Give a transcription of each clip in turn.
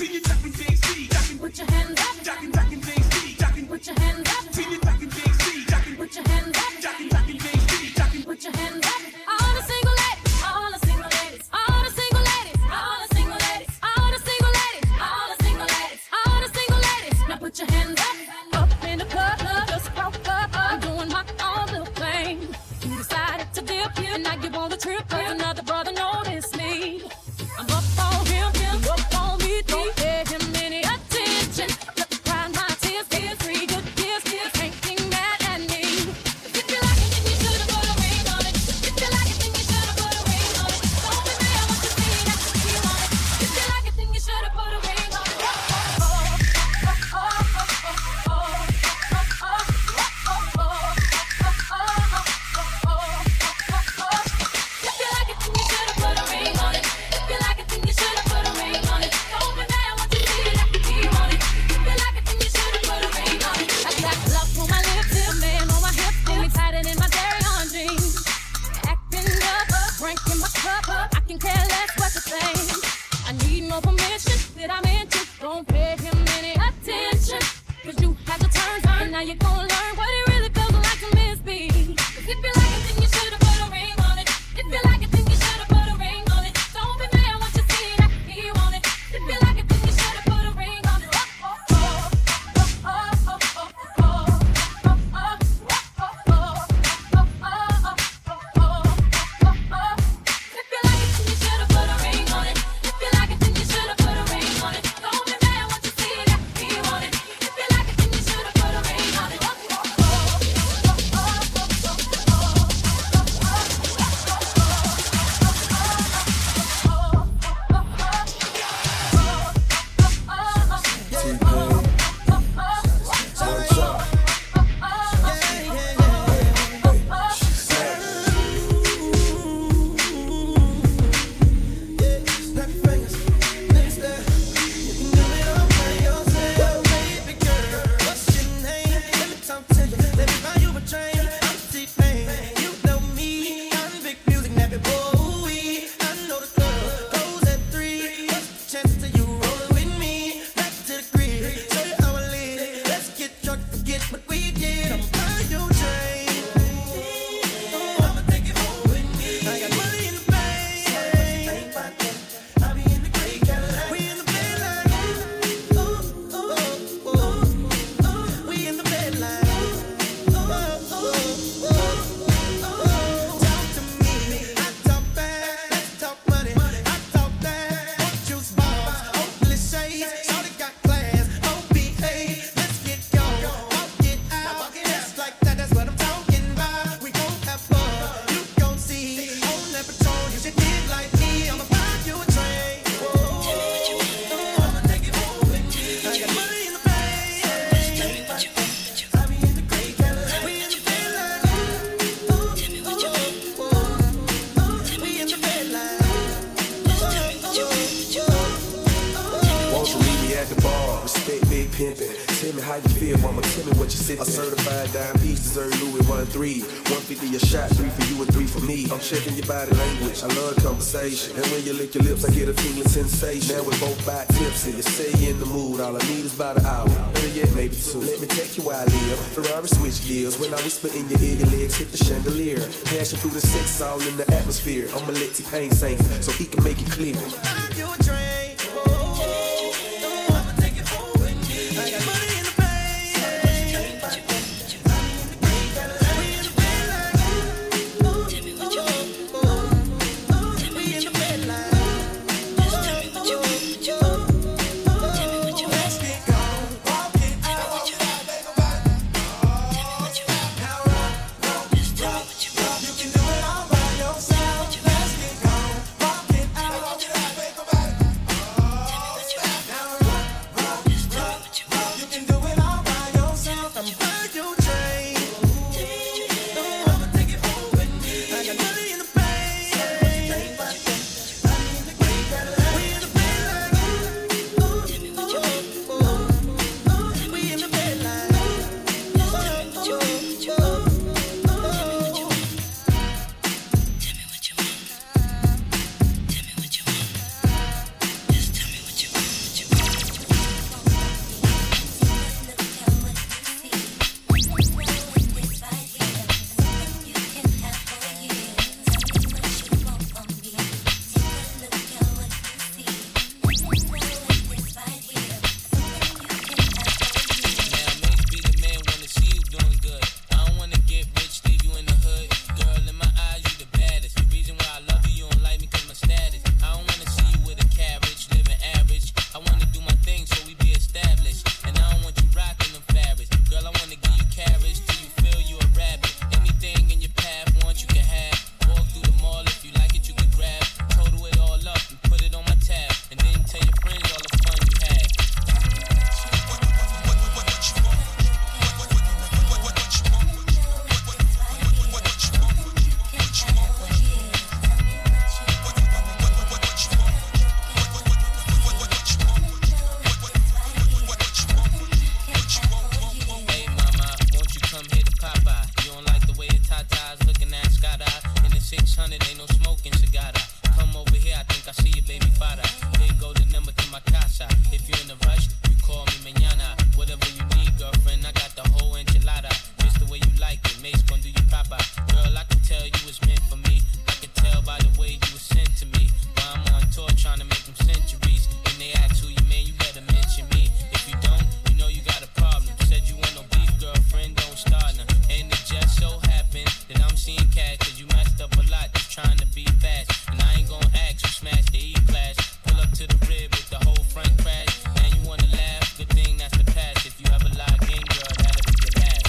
Tell me how you feel, mama, tell me what you sit. A certified dime piece, deserve Louis 1-3. 150 a shot, 3 for you and 3 for me. I'm checking your body language, I love conversation. And when you lick your lips, I get a tingling sensation. Now we're both by tips, and you say you're in the mood. All I need is about an hour, better yet, maybe 2. Let me take you where I live. Ferrari switch gears. When I whisper in your ear, your legs hit the chandelier. Passion through the sex, all in the atmosphere. I'ma let T-Pain sing, so he can make it clear. You a train. you're in a rush, you call me mañana. Whatever you need, girlfriend, I got the whole enchilada. Just the way you like it, Mace gon' do you proper. Girl, I can tell you was meant for me. I can tell by the way you were sent to me. While I'm on tour trying to make them centuries. When they ask who you man, you better mention me. If you don't, you know you got a problem. Said you want no beef, girlfriend, don't start now. And it just so happened that I'm seeing cash, cause you messed up a lot just trying to be fast. And I ain't gon' ask you smash the E-class. Pull up to the rib with the whole front crash. Now you wanna laugh, good thing that's the past. If you ever lie again, girl, that'll be your last.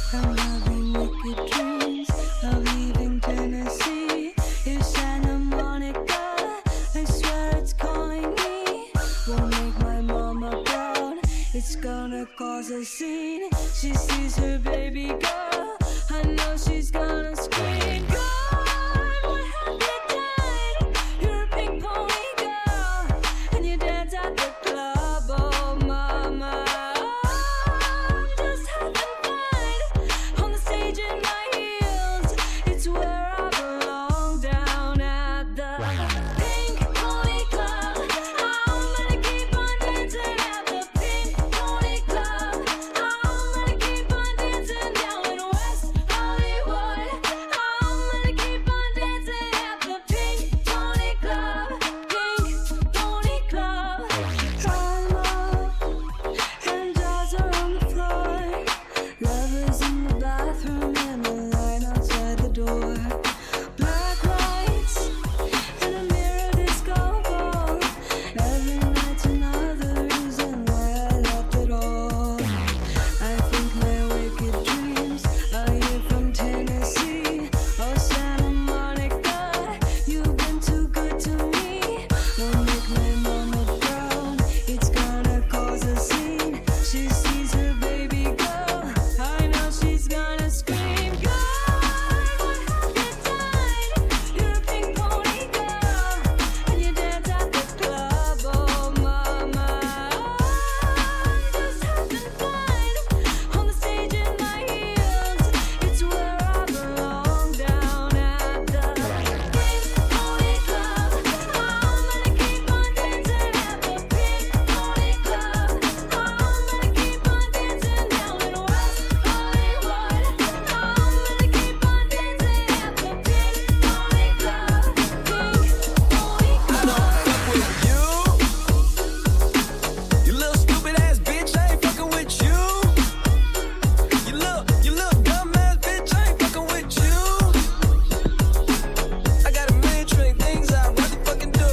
I'm having wicked dreams of leaving Tennessee. It's Santa Monica, I swear it's calling me. Won't make my mama proud, it's gonna cause a scene. She sees her baby girl, I know she's gonna scream. God, what have you done? You're a pink pony girl, and you dance at the club, oh mama. I'm just having fun on the stage in my heels. It's where I belong, down at the Pink Pony Club. I'm gonna keep on dancing at the Pink Pony Club. I'm gonna keep on dancing down in West Hollywood. I'm gonna keep on dancing at the Pink Pony Club. Pink Pony Club. Fall love and jaws are on the floor. Lovers in the bathroom and the line outside the door. Black lights and a mirror disco ball. Every night's another reason why I left it all. I think my wicked dreams are here from Tennessee. Oh, Santa Monica, you've been too good to me. Won't make my mama proud, it's gonna cause a scene. She sees her baby girl, I know she's gonna scream. God, what have you done? You're a pink pony girl, and you dance at the club, oh mama. I'm just having fun on the stage in my heels. It's where I belong, down at the Pink Pony Club. I'm gonna keep on dancing at the Pink Pony Club. I'm gonna keep on dancing down in West Hollywood. I'm gonna keep on dancing at the Pink Pony Club. Pink Pony Club. You little stupid ass bitch, I ain't fucking with you. You little dumb ass bitch, I ain't fucking with you. I got a million trillion things I'd rather fucking do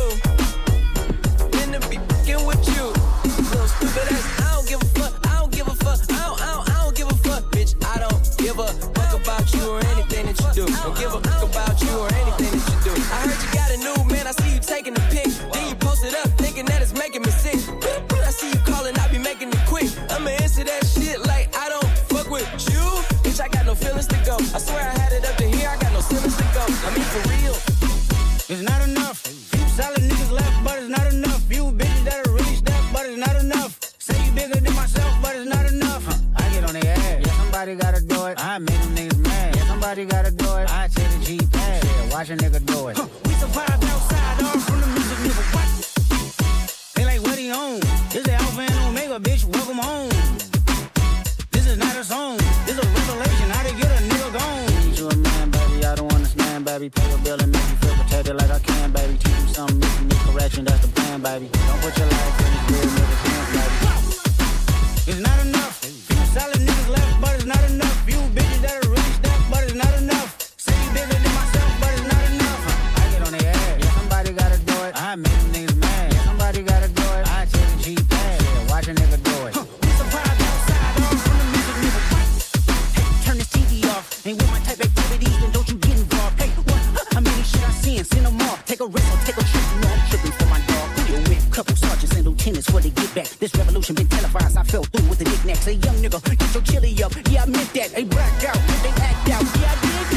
than to be fucking with you. Little stupid ass, I don't give a fuck, I don't give a fuck, I don't give a fuck, bitch. I don't give a fuck about you or anything that you do. Don't give a fuck about you or anything that you do. I heard you got a new man, I see you taking the pic. Then you post it up, thinking that it's making me sick. I see you calling, I be making it quick. I'ma answer that shit like I don't fuck with you. Bitch, I got no feelings to go. I swear I had it up to here, I got no feelings to go. I mean for real. It's not enough. Few solid niggas left, but it's not enough. Few bitches that'll reach that, but it's not enough. Say you bigger than myself, but it's not enough. I get on their ass. Yeah, somebody gotta do it. I make them niggas mad. Yeah, somebody gotta do it. I take the G-Pad. Yeah, watch a nigga do it. We survived outside, all from the music, nigga. What? They like, what he on? This is Alpha and Omega, bitch. Welcome home. This is not a song. This is a revelation. How to get a nigga gone. Need you a man, baby. I don't understand, baby. Pay your bill and make you feel protected like I can, baby. Teach you something, if you need correction, that's the plan, baby. Don't put your life in this real nigga's hands, baby. It's not enough. Few solid niggas left, but it's not enough. Few bitches that'll reach that, but it's not enough. Say you bigger than myself, but it's not enough. I get on their ass. Yeah, somebody gotta do it. I make them niggas mad. Yeah, somebody gotta do it. I take the G-Pad. Yeah, watch a nigga do it. We survived outside, all from the music, nigga. What? Hey, turn this TV off. Ain't with my type activities, then don't you get involved. Hey, what? I mean, shit I see and send them off. Take a risk or take a trip. You know I'm tripping for my dog. Who you with? Couple sergeants and lieutenants for they get back. This revolution been televised. I fell through with the knickknacks. Hey, young nigga, get your chili up. Yeah, I meant that. Hey, black out. They act out. Yeah, I did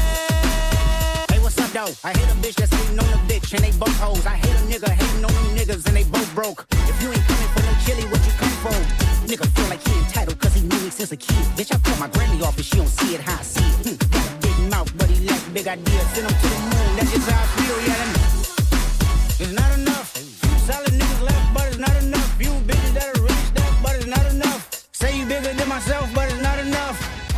that. Hey, what's up, though? I hate a bitch that's hating on a bitch and they both hoes. I hate a nigga hating on them niggas and they both broke. If you ain't coming for no chili, what you come for? Nigga feel like he entitled cause he knew me since a kid. Bitch, I cut my granny off and she don't see it how I see it. Got a big mouth, but he lack big ideas. Send him to the moon, that's just how I feel, yeah, that it's not enough. Few solid niggas left, but it's not enough. Few bitches that'll reach that, but it's not enough. Say you bigger than myself, but it's not enough.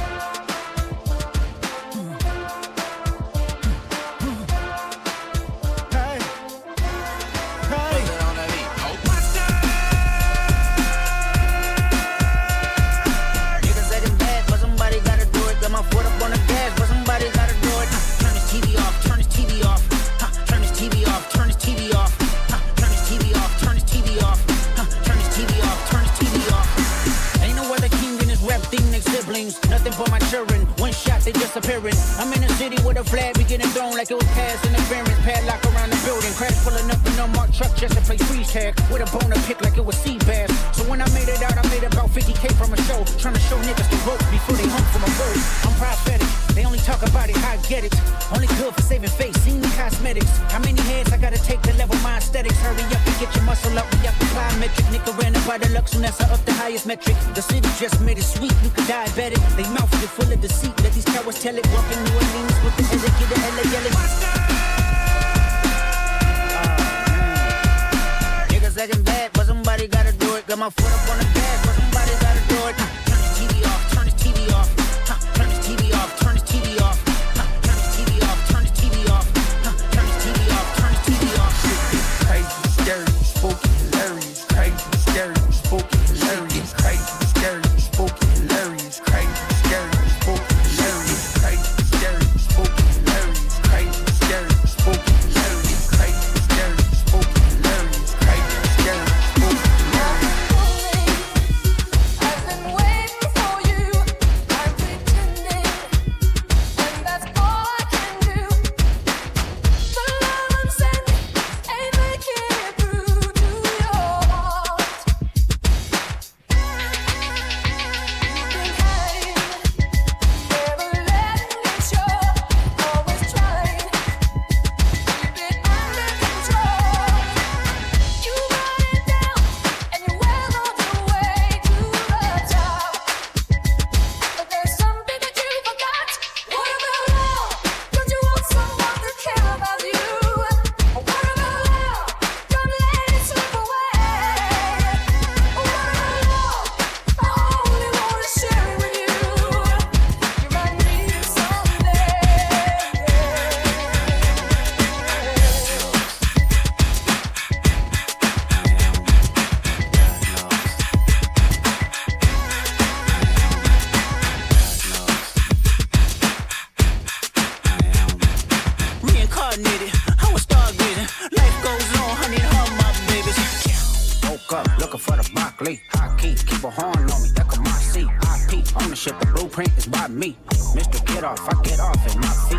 Hey. Hey. Niggas say them bad, but somebody gotta do it. Got my foot up on the gas, but somebody gotta do it. Turn this TV off, turn this TV off. Turn this TV off, turn this TV off. nothing for my children. One shot, they disappearing. I'm in a city with a flag, we getting thrown like it was past interference. Padlock around the building, crash pulling up in a marked truck just to play freeze tag. With a boner pick like it was sea bass. So when I made it out, I made about 50K from a show. Trying to show niggas the ropes before they hung from a road. I'm prophetic, they only talk about it, how I get it. Only good for saving face, seen the cosmetics. How many heads I gotta take to level my aesthetics? Hurry up and get your muscle up, we up the plyometric. Nigga ran up by the lux, soon as I up the highest metric. The city just made it sweet, you could diabetic. They mouth is full of deceit, let these cowards tell it. Walking New Orleans with the LA, get the LA yelling. Niggas acting bad, but somebody gotta do it. Got my foot up on the gas, but somebody gotta do it. Turn this TV off, turn this TV off. Turn this TV off, turn this TV off. Turn this TV off, turn this TV off. Turn this TV off, turn this TV off. Crazy, scary, spooky, hilarious. Crazy, scary, spooky, hilarious. Crazy, scary, spooky, hilarious. Crazy, scary, spooky, hilarious. Crazy, scary, spooky, hilarious. Crazy, scary, spooky, hilarious. Crazy, scary, spooky, hilarious. Crazy, scary, spooky, hilarious. I've been waiting for you. I'm pretending, and that's all I can do. The love I'm sending ain't making it through to your heart. You've been hiding, never letting it show. Always trying, keep it under control. You run it down, and you're well on your way to the top. But there's something that you forgot. What about love? Don't you want someone to care about you? What about love? Don't let it slip away. What about love? I only want to share it with you. You might need it someday. Reincarnated, I was stargazing. Life goes on, honey, hum my babies. Woke up looking for the broccoli. High key, keep a horn on me, that come my seat. IP, ownership, the blueprint is by me. Mr. Get Off, I get off at my feet.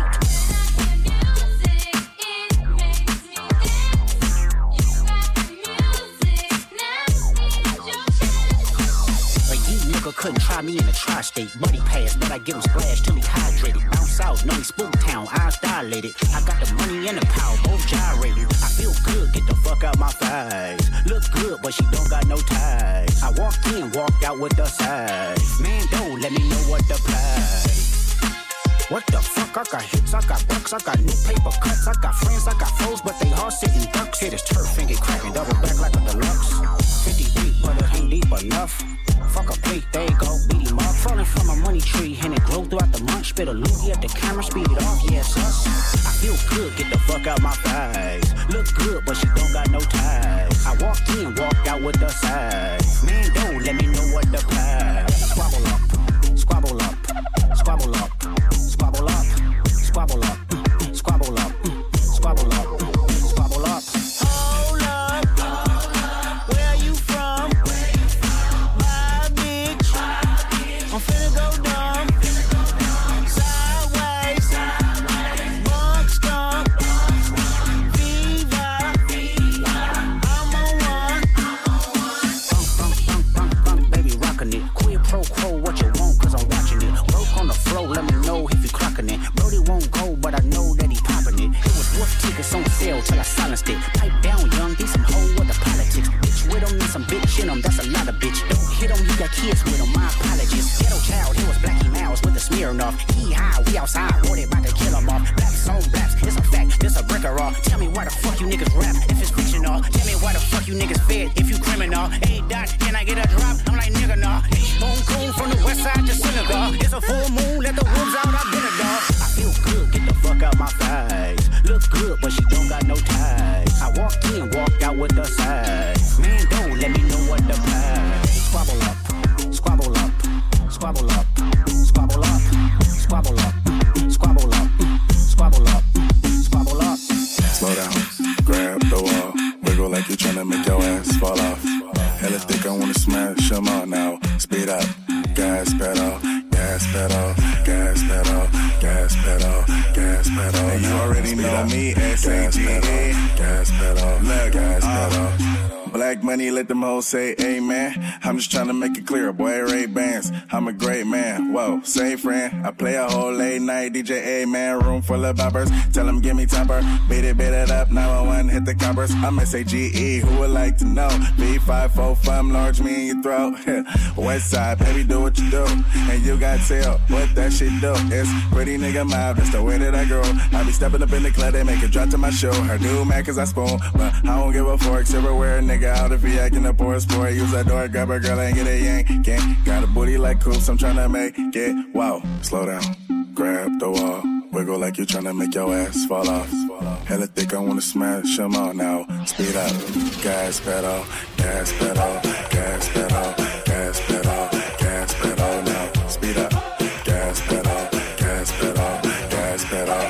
A you nigga couldn't try me in the tri-state. Buddy pass, but I get him splashed till he hydrated. Bounce out, know he spook town, eyes dilated. I got the money and the power, both gyrated. I feel good, get the fuck out my face. Look good, but she don't got no ties. I walked in, walked out with the size. Man, don't let me know what the play. What the fuck? I got hits, I got bucks, I got new paper cuts, I got friends, I got foes, but they all sitting ducks. Hit his turf and get cracking, double back like a deluxe. 50 deep, but it ain't deep enough. Fuck a plate, there you go, beat him up. Falling from a money tree, and it grow throughout the month. Spit a loogie at the camera, speed it off, yes, us. I feel good, get the fuck out my face. Look good, but she don't got no ties. I walked in, walked out with the size. Man, don't let me know what the play. Squabble up, squabble up, squabble up, squabble up, squabble up, squabble up, squabble up, squabble up. Hold up, where you from? My bitch, I'm finna go dumb. Sideways, bunk stomp, fever, I'm on one. Bunk, baby, rockin' it. Quid pro quo, what you want, cause I'm watching it. Broke on the flow, let me know if you clocking it. Brody won't go, but I know that he popping it. It was wolf tickets on sale till I silenced it. Pipe down, young, these some hoe with the politics. Bitch with them, need some bitch in them, that's a lot of bitch. Don't hit them, you got kids with them, my apologies. Ghetto child, he was Blackie Mouse with the Smirnoff. He high, we outside, worried about to kill him off. Blaps on blaps, it's a fact, this a breaker off. Tell me why the fuck you niggas rap if it's fictional. Tell me why the fuck you niggas fed if you criminal. Hey, Dot, can I get a drop? I'm like, nigga, nah. Boom, coon from the west side to synagogue. It's a full moon, let the wolves out, I've been a dog. I feel good, get the fuck out my face. Look good, but she don't got no ties. I walked in, walked out with the size. Man, don't let me know what the play. Squabble up, squabble up, squabble up, squabble up, squabble up, squabble up, squabble up, squabble up. Slow down, grab the wall, wiggle like you're tryna make your ass fall off. Hella thick, I wanna smash 'em all now. Speed up, gas pedal, gas pedal, gas pedal, gas pedal. And you already know me, S-A-G-A. Gas pedal, gas pedal. Black money, let them hoes say amen. I'm just trying to make it clear, boy, Ray-Bans. I'm a great man, whoa, say friend. I play a whole late night DJ, man. Room full of boppers, tell them give me topper. Beat it up, 911, hit the coppers. I'm S-A-G-E, who would like to know? B545, large me in your throat. West side, baby, do what you do. And you got tail, what that shit do? It's pretty nigga mob, that's the way that I grow. I be stepping up in the club, they make it drop to my show. Her do mad cause I spoon, but I don't give a fork, silverware, nigga. Out if he acting a poor sport, use that door, grab a girl and get a yank. Can't got a booty like coops, I'm tryna make it. Wow, slow down, grab the wall, wiggle like you tryna make your ass fall off. Hella thick, I wanna smash them all now. Speed up, gas pedal, gas pedal, gas pedal, gas pedal, gas pedal now. Speed up, gas pedal, gas pedal, gas pedal.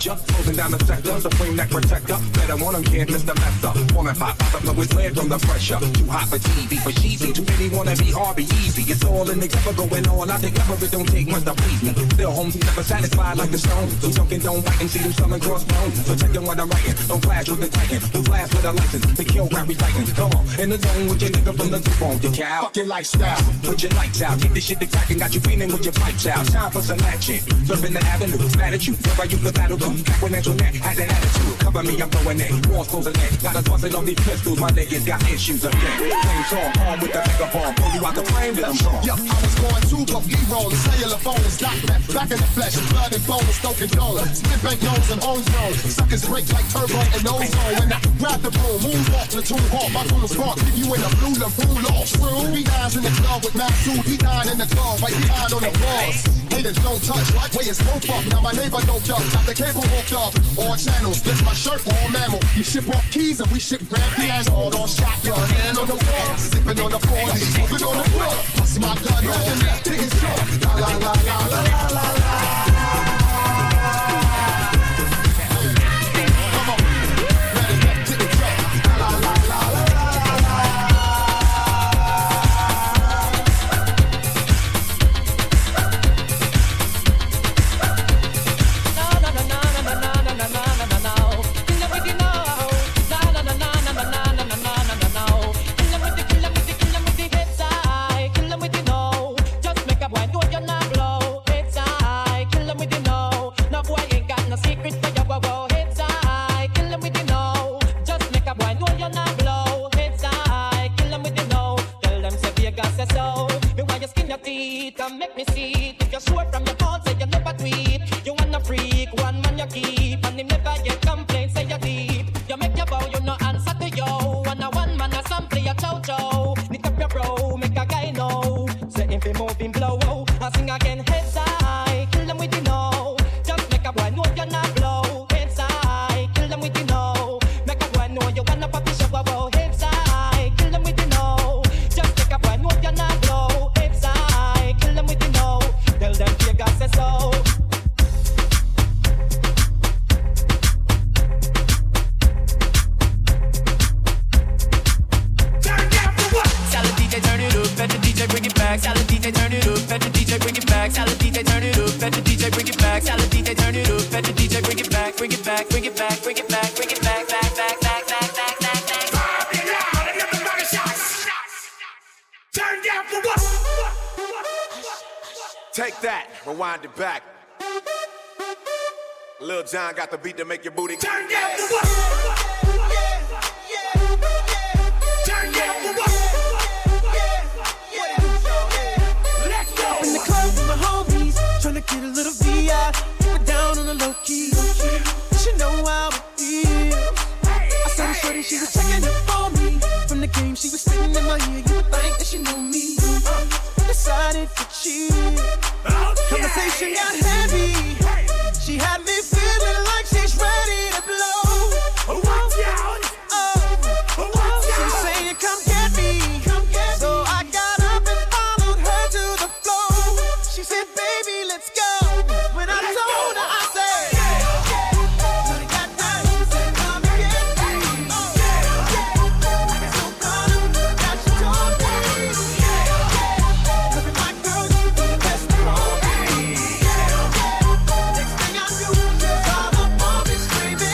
ya. Closing down the sector, supreme neck protector. Better want him, can't miss the messer. Falling hot, the flow is cleared from the pressure. Too hot for TV, for cheesy. Too many wanna be hard, be easy. It's all in the ever going all out together. It don't take much to please me. Still home, never satisfied like the stone. So joking, don't bite and see them selling crossbones. Protecting what I'm writing, don't clash with the titan. Who flash with a license to kill rap reciting. Come on, in the zone with your nigga from the two on your cow. Fuck your lifestyle, put your lights out. Keep this shit attacking, got you feeling with your pipes out. Time for some action. Surfing the avenue, mad at you. Where I use the battle to when Antoinette has an attitude. Cover me, I'm going in. Walls closing in. Got a tossing on these pistols, my niggas got issues again. Same song, armed with the bigger bomb. Pull you out the frame, then I'm gone. Yo, I was going to, but B-roll, the cellular phone is locked back in the flesh. Blood and bone, stoking dollar. Spin bank loans and home zones. Suckers break like turbo and ozone. When I grab the boom, moonwalk, platoon hawk. My tool spark, keep you in the blue, the fool off. Screw, B9's in the club with Mac 2, D9 in the club, right behind on the walls. Haters don't touch, right way it's smoke up. Now my neighbor don't jump, got the cable hooked up. All channels, lift my shirt, all mammal. You ship off keys and we ship grand pianos. All on shotgun, hand on the wall. Sipping on the 40, moving on the floor. Bust my gun on, taking short. La la la la la la la la. Make me see it. If you're sure from your phone, say you never tweet. You wanna freak, one man you keep. And him never get complaints, say you're deep. You make your bow, you no answer to yo. And a one man a sample your chow. Lick up your bro, make a guy know. Say if he move him blow, I sing again, heads high. Kill them with the no. Just make a boy know you're not blow. Heads high, kill them with the no. Make a boy know you wanna pop your show. Heads high, kill them with the no. Just make a boy know you're not blow. Heads high, kill them with the no. Tell them Vegas says so. Turn down for what? Salad DJ, turn it up. Let the DJ bring it back. Salad DJ, turn it up. Let the DJ bring it back. Salad DJ, turn it up. Let the DJ bring it back. Salad DJ, turn it up. Let the DJ bring it back. Bring it back. Bring it back. Bring it back. Bring it back. Back. Pop it out and everybody shots. Turn down for what? Take that, rewind it back. Lil Jon got the beat to make your booty turn down for what? Turn down for what? Let's go. In the club with my homies, tryna get a little VI, keep it down on the low key. She know how it feels. I saw the shorty, she was checking up on me. From the game, she was spitting in my ear. You would think that she knew me. Decided to cheat. Conversation got heavy. She had me feeling like she's ready to blow. Watch out! She's saying, come get me. So I got up and followed her to the floor. She said, baby, let's go. When I told her, I said, Shorty got down, she said, come and get me. I get so caught up that she told me. Look at my girl, you do the best for me. Next thing I knew, she was all up on me screaming.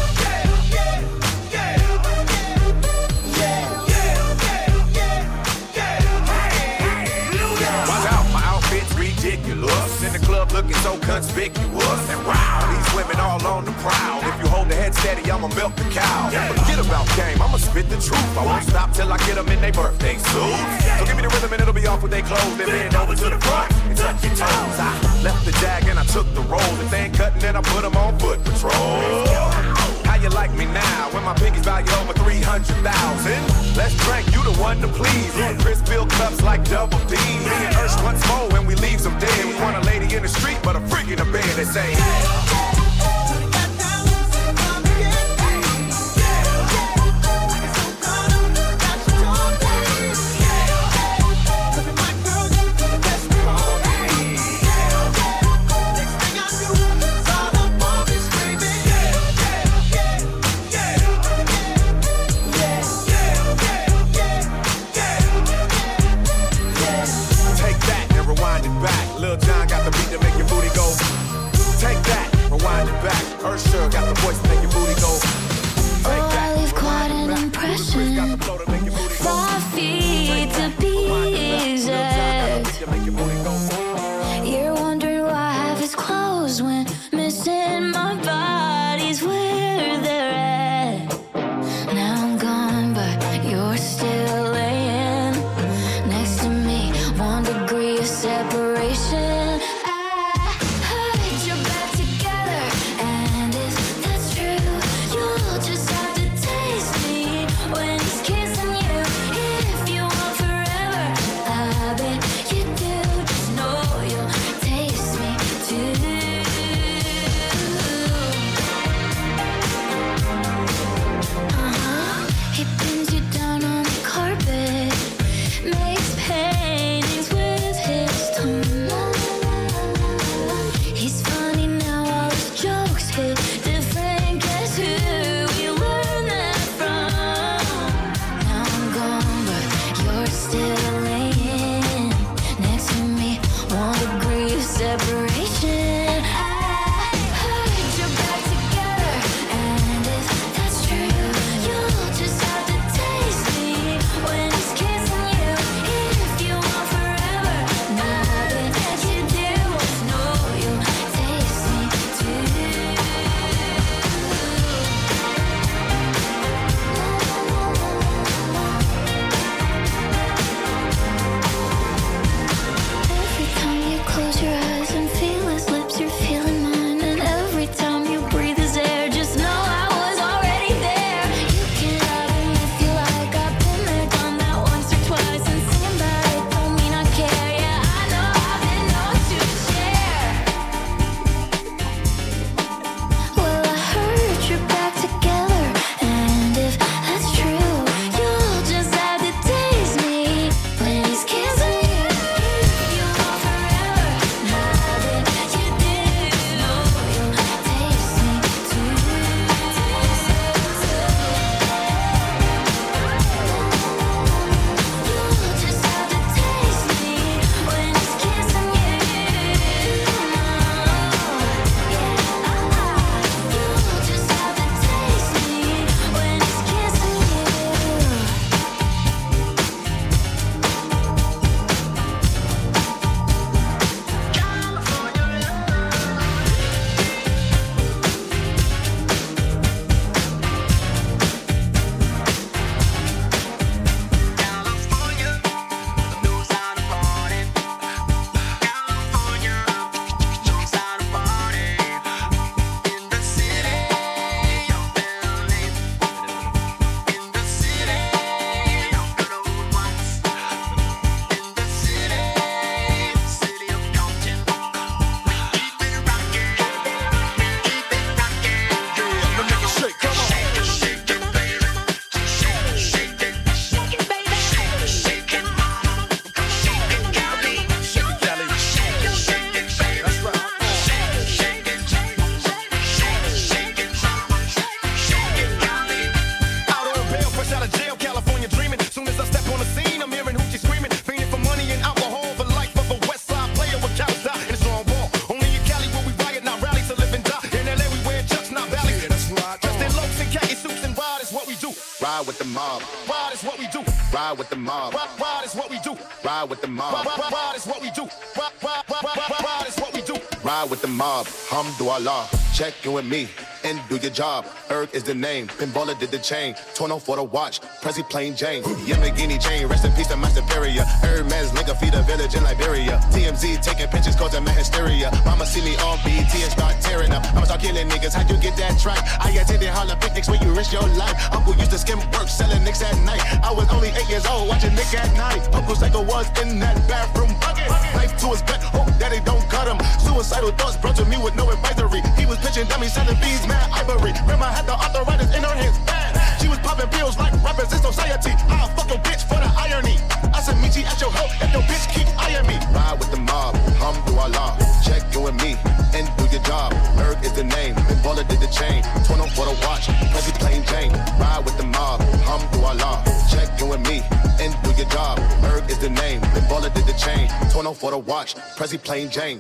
Watch out, my outfit's ridiculous. In the club looking so conspicuous. And wow, these women all on the prowl. If you hold the head steady, I'ma milk the cow. Forget about game, I'ma spit the truth. I won't stop till I get them in their birthday suits. So give me the rhythm and it'll be off with their clothes. Then bend over to the front and touch your toes. I left the jag and I took the roll. If they ain't cutting, then I put them on foot patrol. How you like me now when my piggy's valued over 300,000? Let's drink, you the one to please. Chris fill cups like double D. Me and Ursh once more when we leave them dead. We want a lady in the street, but a freak in the bed. They say. Next thing I knew, it's all up on me screaming. Ride with the mob. Ride is what we do. Ride with the mob. Ride is what we do. Ride with the mob. Ride is what we do. Ride is what we do. Ride with the mob. Alhamdulillah. Check in with me and do your job. Erg is the name. Pinballer did the chain. Torno for the watch. Prezi plain Jane. Yamagini chain. Rest in peace to my superior. Hermes link a feed a village in Liberia. TMZ taking pictures causing my hysteria. Mama see me on BT and start tearing up. I'ma start killing niggas. How you get that track? I attended Harlem picnics where you risk your life. Uncle used to skim work selling nicks at night. I was only 8 years old watching Nick at night. Uncle Psycho was in that bathroom bucket. Knife to his back. Hope daddy don't cut him. Suicidal thoughts brought to me with no advisory. He was pitching dummies selling bees, mad ivory. Grandma had the arthritis in her hands, bad. She was popping pills like rappers in society. I'll fuck your bitch for the irony. I said meet you at your hoe if your bitch keep eyeing me. Ride with the mob, alhamdulillah. Check in with me and do your job. Erg is the name, Pinballer did the chain. Torn up for the watch, Prezi plain Jane. Ride with the mob, alhamdulillah. Check in with me and do your job. Erg is the name, Pinballer did the chain. Torn up for the watch, Prezi plain Jane.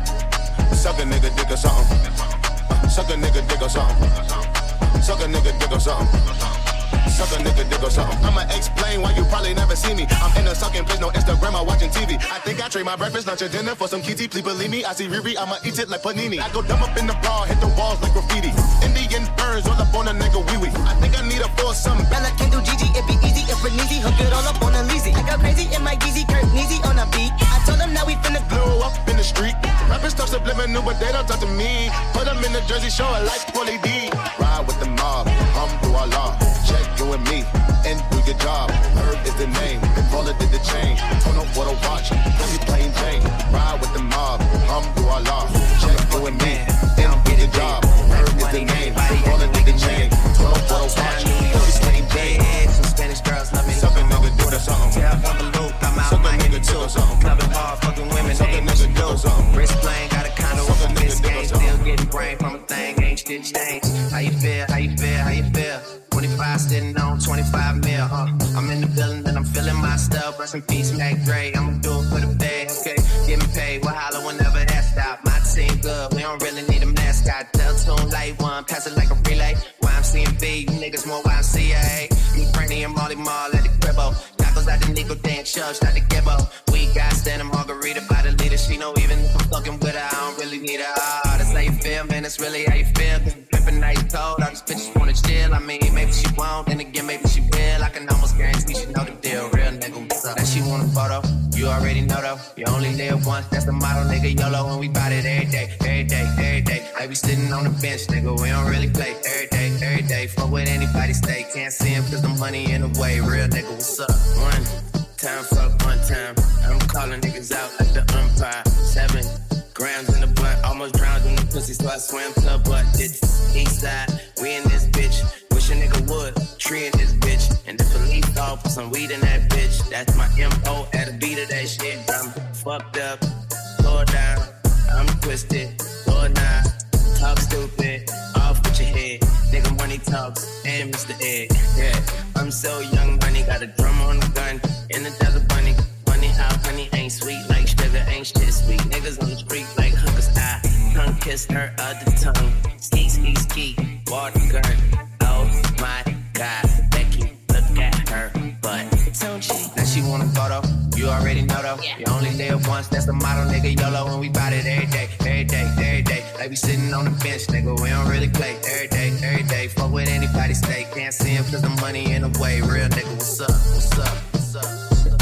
Suck a nigga dick or something. Suck a nigga dick or something. Suck a nigga dick or something. Suck a nigga dick or something. I'ma explain why you probably never see me. I'm in a sucking place, no Instagram, I'm watching TV. I think I trade my breakfast, lunch, and dinner for some kitty. Please believe me, I see Riri, I'ma eat it like panini. I go dumb up in the bar, hit the walls like graffiti. Indian burns all up on a nigga wee-wee. I think I need a foursome. Bella can do GG, it be easy if we're easy. Hook it all up on a leasy. I go crazy in my Yeezy, Kurt Neezy on a beat. I told them now we finna blow up in the street. Rappers talk subliminal, but they don't talk to me. Put them in the jersey, show it like Paulie D. Ride with the mob, alhamdulillah. Check in with me and do your job. Herb is the name, Pinballer did the chain. Turn up for the watch, Prezi plain Jane. Ride with the mob, alhamdulillah. Check in with me and do your job. Herb is the name, Pinballer did the chain. Turn up for the watch, Prezi plain Jane. Some Spanish girls love me. Suck a nigga do or something. Tell Bubba I'm out Suck a my nigga do or something. Clubbing hard, fucking women, Suck a ain't nigga do or something. Wrist playing, got a condo Suck a on nigga this do or game. something. Still getting brain from a thing, ain't shit changed. How you feel, how you feel, how you feel? 25 sitting on 25 mil, I'm in the building and I'm feeling my stuff. Rest in peace, Mac Dre, I'ma do it for the bag, okay? Getting paid, we'll holler whenever that stop. My team good, we don't really need a mascot. Tell tune light one, pass it like a relay. YMCMB, you niggas more YMCA. Me, Franny, and Molly Mall at the cribbo. Tacos out the Nico Dan Chubbs, not the Gibbo. We got standing margarita by the leader. She know even if I'm fucking with her, I don't really need her. Oh, that's how you feel, man, that's really how you feel. Cause you pimpin' nice cold, all these bitches wanna chill. I mean, maybe she won't, then again, maybe she will. I can almost guarantee she know the deal. Real nigga, what's up? That she want a photo, you already know though. You only live once, that's the motto, nigga. YOLO, and we bout it every day, every day, every day. Like we sitting on the bench, nigga, we don't really play. Every day, every day, fuck with anybody, stay. Can't see him cause the money in the way. Real nigga, what's up? One time, fuck one time. I'm calling niggas out like the umpire. 7 grams in the blunt, almost drowned in the pussy, so I swam to the butt. It's east side, we in this bitch. Wish a nigga would, tree in this bitch. And if a leaf fall, put some weed in that bitch. That's my MO at a beat of that shit. I'm fucked up, slow down. I'm twisted, slow down. Talk stupid, off with your head. Nigga money talks, and Mr. Ed. Yeah, I'm so young, money got a drum on the gun. In the desert bunny, funny how honey ain't sweet like sugar, ain't shit sweet. Niggas on the street like hookers, I tongue kiss her other tongue. Ski, ski, ski, water gun. Oh my God, Becky, look at her butt. Now she want a photo, you already know though. You only live once, that's the motto, nigga. YOLO, and we bout it every day, every day, every day. Like we sitting on the bench, nigga, we don't really play. Every day, every day, fuck with anybody, stay. Can't see him cause the money in the way. Real nigga, what's up, what's up, what's up?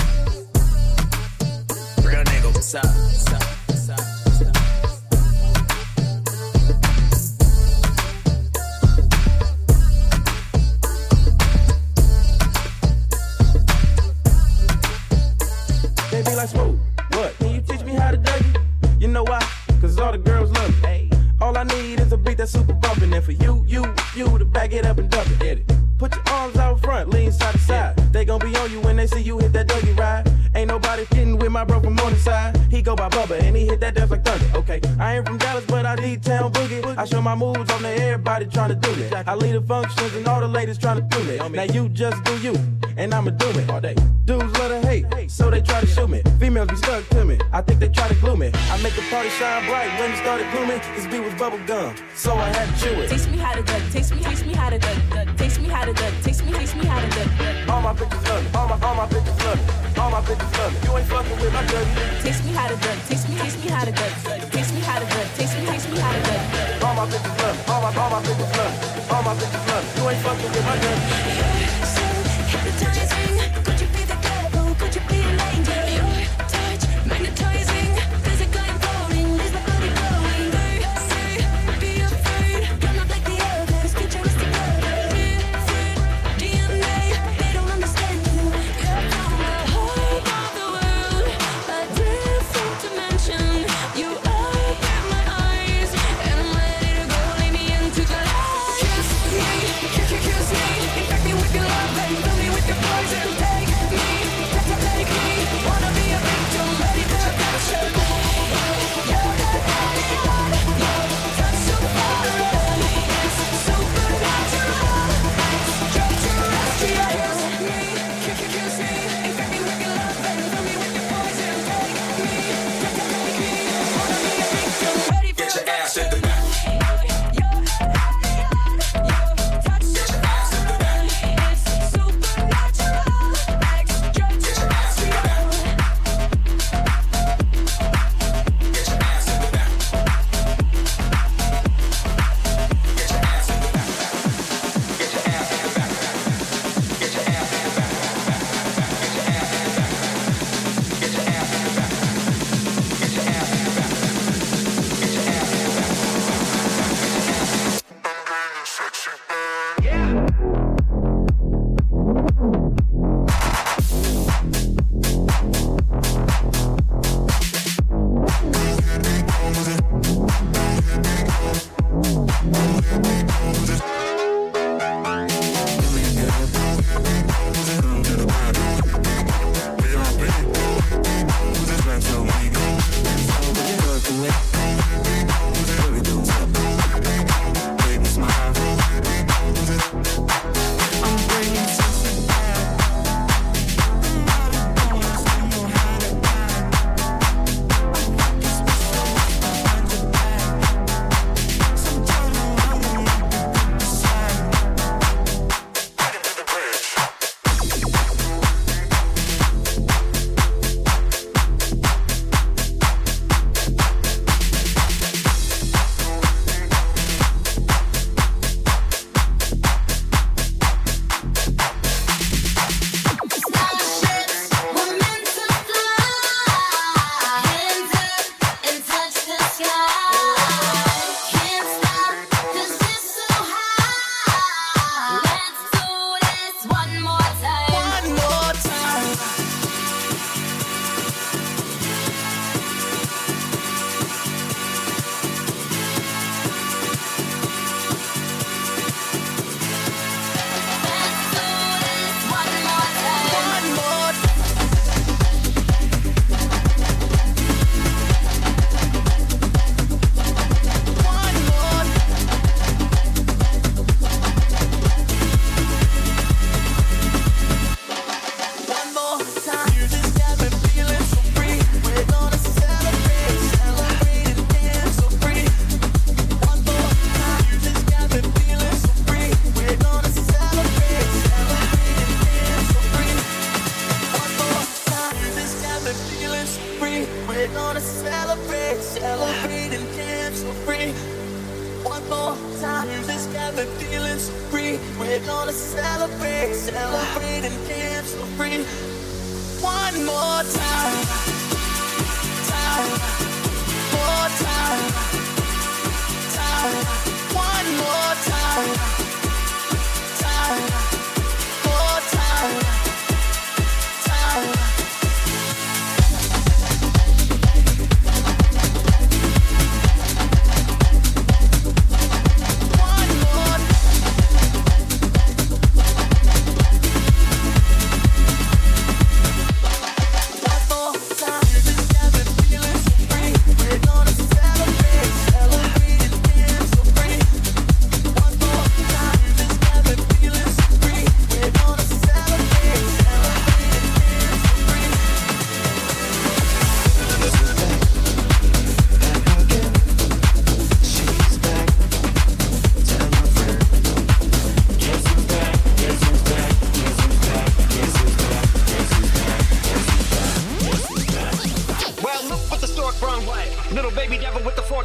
Real nigga, what's up, what's up, what's up, what's up? They be like, Smooth, what? Can you teach me how to dougie? You know why? Cause all the girls love me. Hey. All I need is a beat that's super bumpin'. And for you to back it up and dump it. Get it. Put your arms out front, lean side to side. They gon' be on you when they see you hit that Dougie ride. Ain't nobody getting with my bro from on the side. He go by Bubba and he hit that dance like thunder. Okay, I ain't from Dallas, but I need town boogie. I show my moves on to everybody tryna do it. I lead the functions and all the ladies tryna do it. Now you just do you, and I'ma do it all day. Dudes love to hate, so they try to shoot me. Females be stuck to me, I think they try to glue me. I make the party shine bright when it started glooming. This beat was bubble gum, so I had to chew it. Teach me how to duck, teach me how to duck, teach me how to duck, teach me how my dirty. Taste me how to dirty. Taste me how to dirty. Taste me how to dirty. Taste me how to dirty. All my bitches love me. All my bitches love me. All my bitches love me. You ain't fucking with my dirty. You're so hypnotizing. Could you be the devil? Could you be an angel? Your touch magnetizing. Physically imploding. Leaves my body glowing. They say, be afraid. You're not like the others. Futuristic others. Different DNA. They don't understand you. You're from a whole other world. A different dimension. You open my eyes. And I'm ready to go. Lead me into the light. Kiss me. Kiss me. Infect me with your love and fill me with your poison. Take me. Take me. Wanna be a victim. Ready for a passion. You're the body. Touch so far. It's supernatural. Extraterrestrial. Kiss me. Infect me with your love and fill me with your poison. Take me. Wanna be a victim. Ready for a passion. in the back.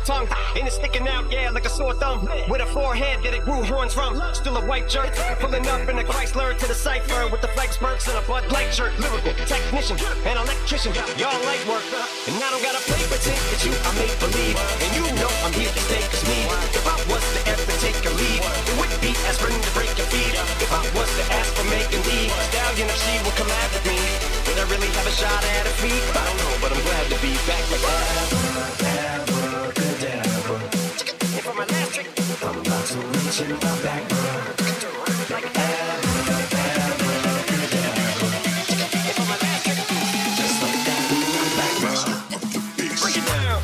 tongue. And it's sticking out, yeah, like a sore thumb. With a forehead that it grew horns from. Still a white jerk. Pulling up in a Chrysler to the cipher with the flex perks and a Bud Light shirt. Lyrical technician and electrician. Y'all light work. And I don't gotta play pretend. It's you I make believe. And you know I'm here to stay. Cause me, if I was to ever take a lead, it would be aspirin to break your feet. If I was to ask for making the stallion, if she would come after me, would I really have a shot at a feat? I don't know, but I'm glad to be back like abracadabra. And for my last trick, I'm about to reach in my back, like abracadabra. And for my last trick, just like that, I'm back, master of the beast. Break it down.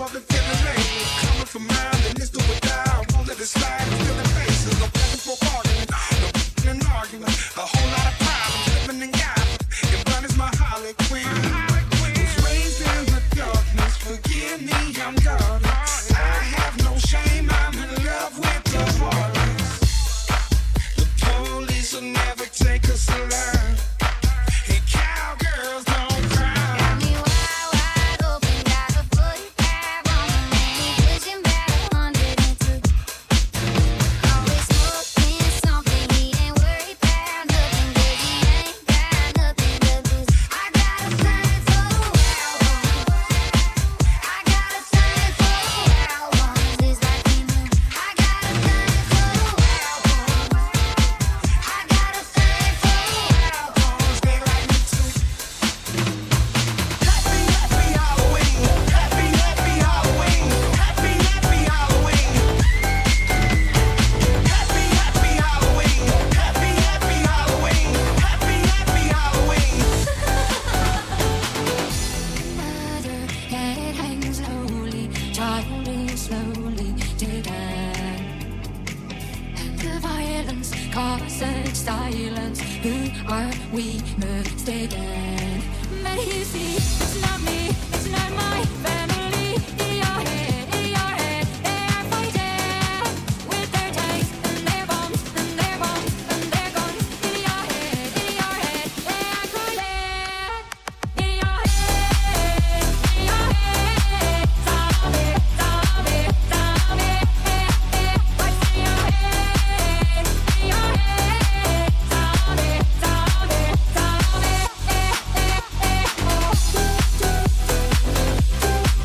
for the generation. Coming from mine, and this do it down. Won't let it slide, feel the faces. No passion for bargaining, no and arguing. A whole lot of problems, living in God. And blood is my Harley Quinn. Was raised in the darkness, forgive me, I'm godless. I have no shame, I'm in love with the heartless. The police will never take us alive. And cowgirls don't cry. Silence, who are we mistaken? But you see, it's not me, it's not my family. In your head, they are fighting with their tanks and their bombs and their bombs and their guns. In your head, they are crying. In your head, zombie, zombie, zombie. What's in your head? In your head, zombie, zombie, zombie.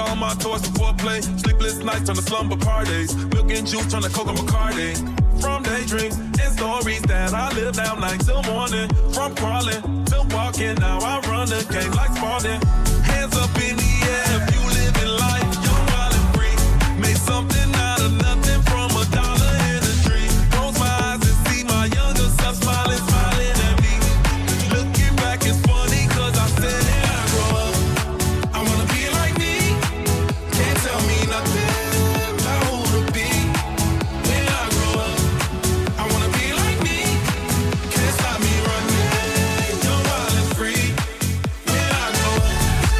all my toys to foreplay. Sleepless nights turn to slumber parties. Milk and juice turn to Coca McCarty. From daydreams and stories that I live down night till morning. From crawling to walking, now I run the game like Spartan. Hands up in the air if you living life, young, wild and free. Made something out of nothing from $1 in a tree. Close my eyes and see my younger self smiling, smiling at me. Looking back, it's funny 'cause I said when I grow up, I wanna be like me. Can't tell me nothing about who to be. When I grow up, I wanna be like me. Can't stop me running, young, wild and free. When I grow up,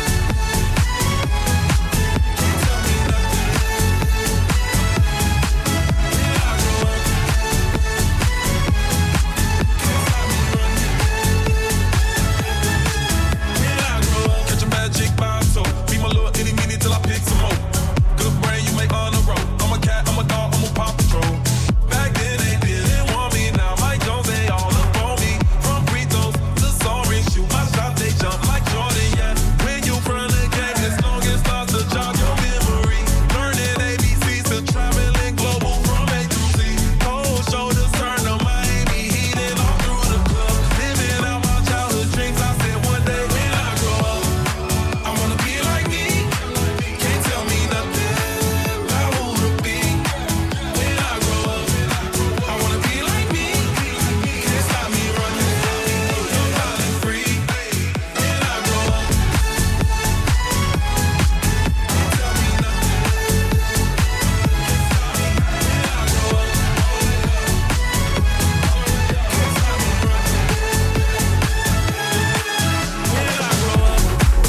can't tell me nothing. When I grow up, can't stop me running. When I grow up, catch a magic bottle. Be my little itty bitty till I pick some more. Good brain, you make on the road. I'm a cat, I'm a dog, I'm a Paw Patrol. Back then they didn't want me, now Mike Jones, they all up on me. From free throws to sorry, shoot my shot, they jump like Jordan, yeah. When you run the game, as long as starts to jog your memory. Learning ABCs to traveling global from A to Z. Cold shoulders turn to Miami Heat and all through the club. Living out my childhood dreams, I said one day when I grow up, I wanna be like me. Can't tell me nothing about who to be. When I grow up, I wanna be like me. Can't stop me running, young, wild and free. When I grow up, can't tell me nothing. When I grow up, can't stop me running. When I grow up.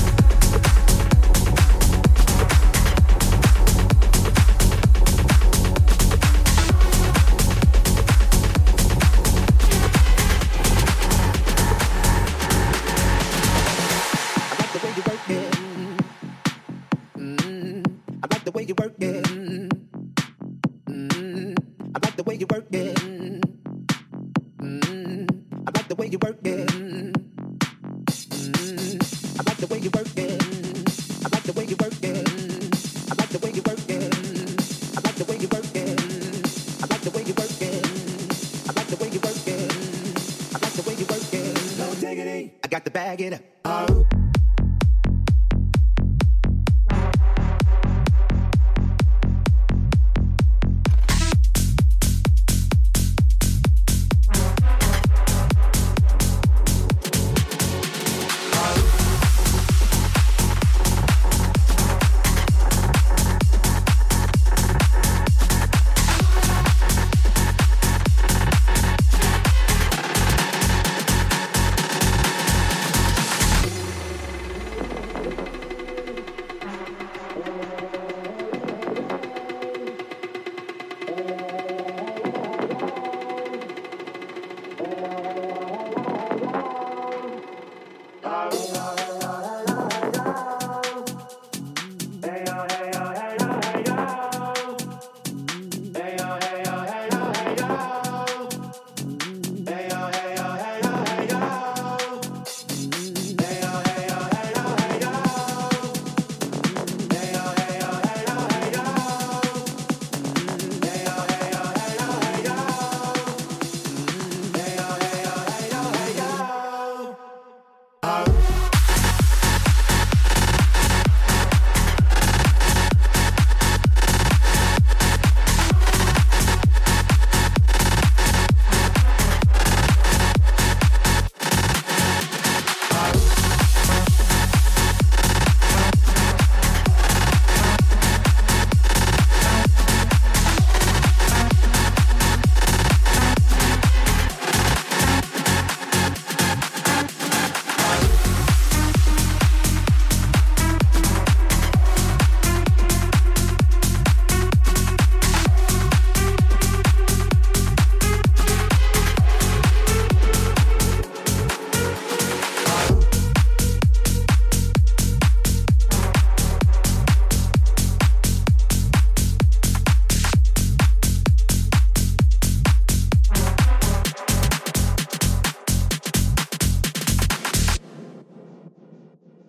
I like the way you work it. I like the way you work it. I like the way you work it. I like the way you work it. I like the way you work it. I like the way you work it. I like the way you work it. I like the way you work it. I like the way you work it. I like the way you work it. No diggity. I got to bag it up. Oh.